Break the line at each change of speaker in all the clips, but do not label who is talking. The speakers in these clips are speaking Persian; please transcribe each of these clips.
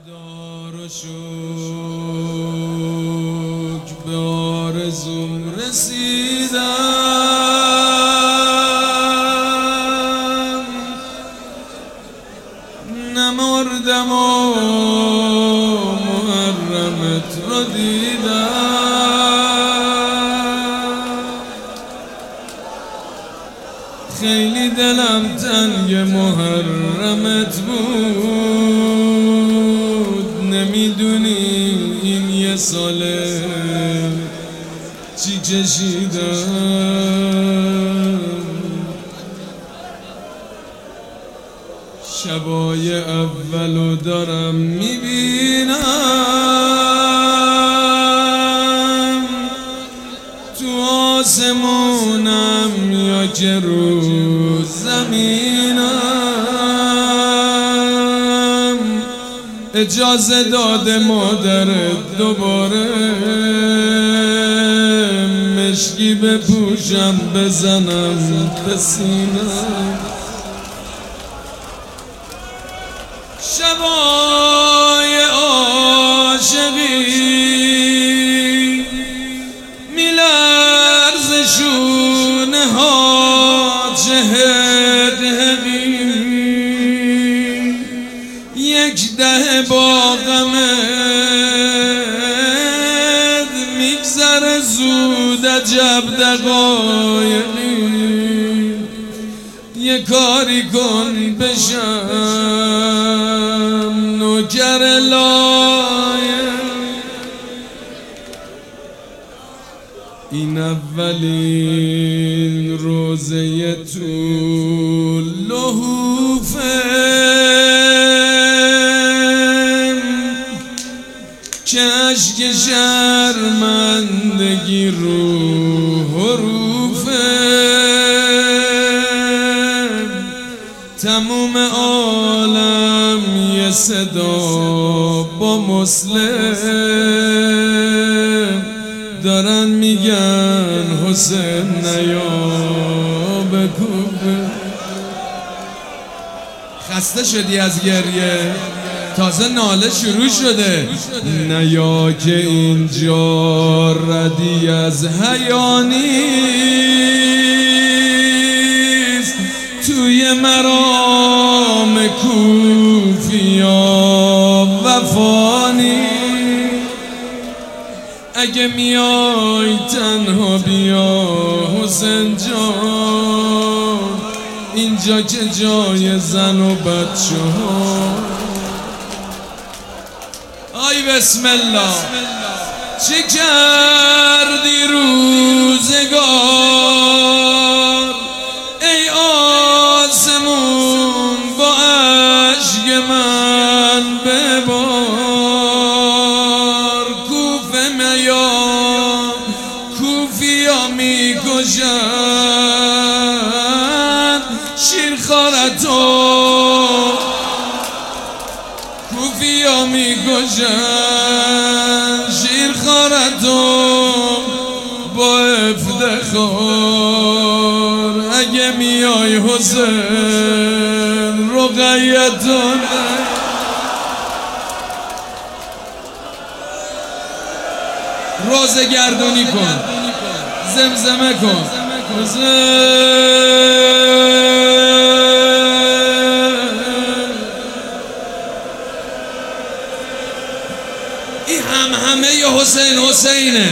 خدا رو شکر به آرزوم رسیدم، نمردم و محرمت رو دیدم. خیلی دلم تنگ محرمت بود، نمیدونی این یه ساله چی کشیدم. شبای اولو دارم میبینم، تو آسمونم یا که رو زمینم. اجازه داده مادرت دوباره مشکی بپوشم بزنم به سینم. شبای عاشقی میلرز شونه ها چهدهقی، یک ده با غمت میگذره زود عجب دقایقی. یه کاری کن بشم نوکر لایق. این اولین روزه تو لحوفه که اشک شرمندگی رو حروفه. تموم عالم یه صدا با مسلم دارن میگن حسین نیا بکوبه. خسته شدی از گریه؟ تازه ناله شروع شده. نیا که اینجا ردی از حیا نیست، توی مرام کوفیا وفا نیست. اگه میای تنها بیا حسین جان، اینجا که جای زن و بچه ها. آی بسم الله چه کردی روزگار، ای آسمون با عشق من ببار. کوفه میان کوفیا میکشن شیرخوارتو، کوفیا میکشن شیرخوارتو با افتخار. اگه میای حسین رقیتون روزه گردونی کن، زمزمه کن این همه حسین حسینه.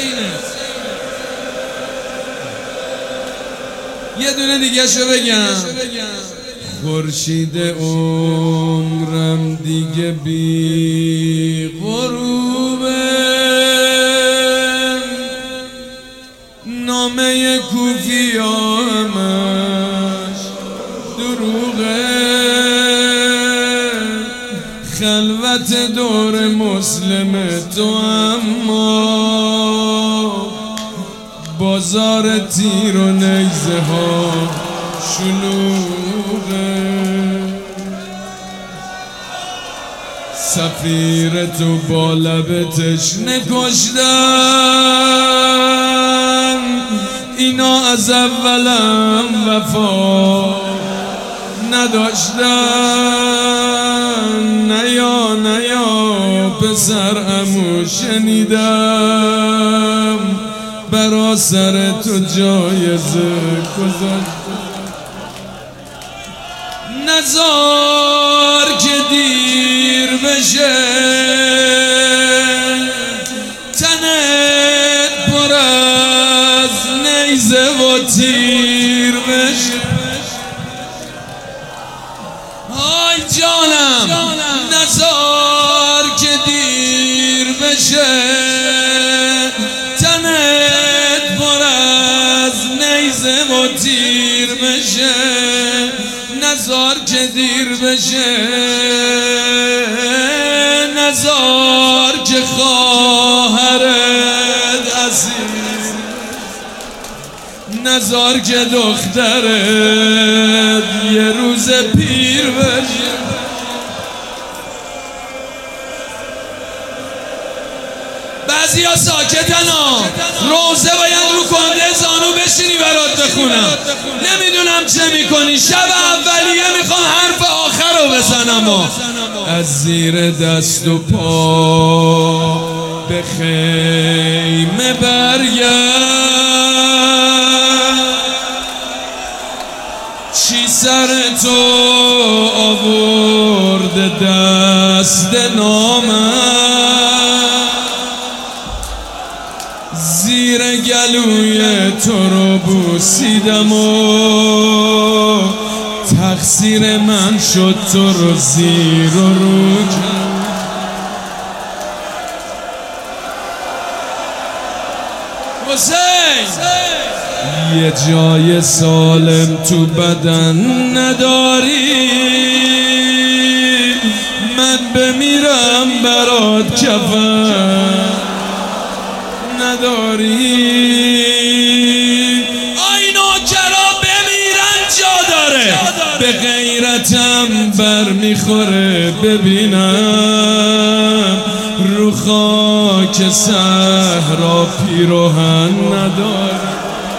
یه دونه دیگه شو بگم. خورشید عمرم دیگه بی غروبه، نامه کوفیا همش دروغه. خلوت دور مسلم تو اما بازار تیر و نیزه ها شلوغه. سفیر تو با لب تشنه کشتن، اینا از اولم وفا نداشتن. نیا پسر عمو شنیدم برا سر تو جایزه گذاشت نزار که دیر بشه تنت پر از نیزه و تیر بشه آی جانم نزار که دیر بشه تنت پر از نیزه و تیر بشه نزار که دیر بشه نزار که خواهرت اسیر نزار که دخترت یه روز پیر بشه بعضی ها ساکتن ها روزه باید رو کنده زانو بشینی برات بخونم نمیدونم چه میکنی شب اولیه میخوام حرف آخر رو بزنم از زیر دست و پا به خیمه برگرد چی سر تو آورده دست نامم زیر گلوی تو رو بوسیدم و تقصیر من شد تو رو زیر و رو کرد حسین یه جای سالم تو بدن نداری من بمیرم برات کفن نداری آی نوکرا بمیرن جا داره به غیرتم بر میخوره ببینم رو خاک صحرا پیراهن نداره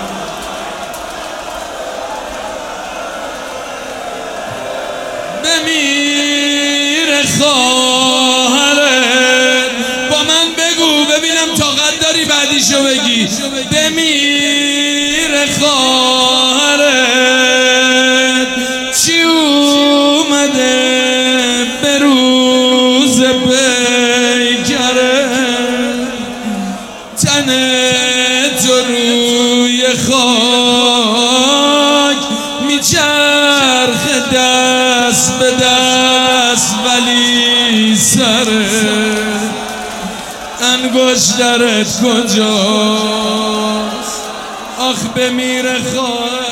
بمیره خواهرت با من بگو ببینم طاقت داری بعدیشو بگی بمیره خواهرت چی اومده به روز پیکره تن تو روی خاک میچرخ دست به دست ولی سره انگشترت کجاست آخ بمیره خواهر